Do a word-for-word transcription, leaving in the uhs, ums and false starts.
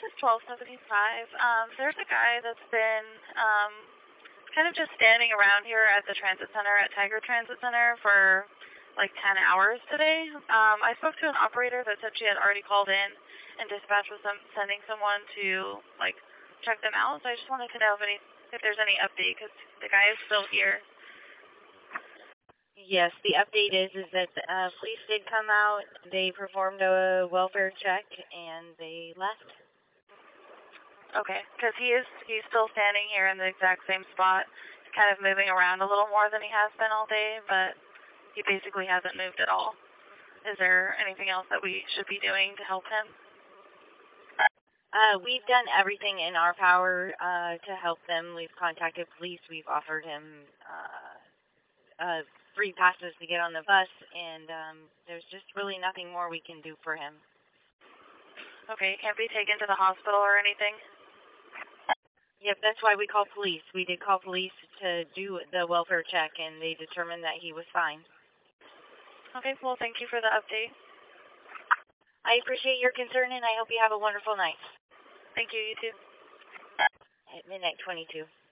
is twelve seventy-five. Um, there's a guy that's been um, kind of just standing around here at the transit center, at Tiger Transit Center, for like ten hours today. Um, I spoke to an operator that said she had already called in and dispatch was some, sending someone to like check them out. So I just wanted to know if any if there's any update because the guy is still here. Yes, the update is is that uh, police did come out. They performed a welfare check and they left. Okay, because he is he's still standing here in the exact same spot, kind of moving around a little more than he has been all day, but he basically hasn't moved at all. Is there anything else that we should be doing to help him? Uh, we've done everything in our power uh, to help them. We've contacted police. We've offered him uh, uh, free passes to get on the bus, and um, there's just really nothing more we can do for him. Okay, can't be taken to the hospital or anything? Yep, that's why we called police. We did call police to do the welfare check, and they determined that he was fine. Okay, well, thank you for the update. I appreciate your concern, and I hope you have a wonderful night. Thank you, you too. At midnight twenty-two.